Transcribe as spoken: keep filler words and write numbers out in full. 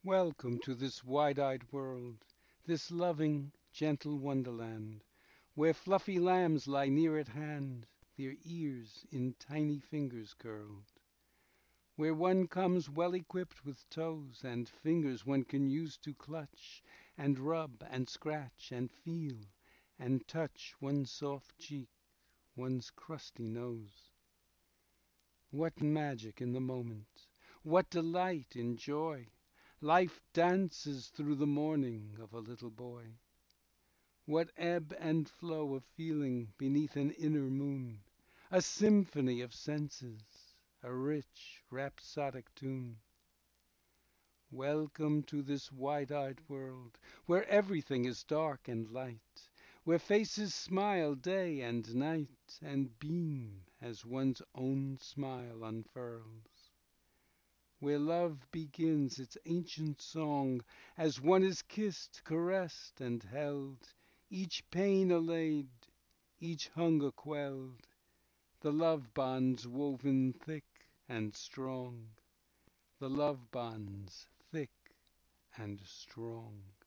Welcome to this wide-eyed world, this loving, gentle wonderland, Where fluffy lambs lie near at hand, their ears in tiny fingers curled; Where one comes well equipped with toes and fingers one can use to clutch, And rub and scratch and feel and touch one's soft cheek, one's crusty nose. What magic in the moment! What delight in joy! Life dances through the morning of a little boy. What ebb and flow of feeling beneath an inner moon! A symphony of senses, a rich, rhapsodic tune. Welcome to this wide-eyed world, where everything is dark and light, Where faces smile day and night, and beam as one's own smile unfurls; Where love begins its ancient song as one is kissed, caressed, and held, Each pain allayed, each hunger quelled, the love bonds woven thick and strong, The love bonds thick and strong.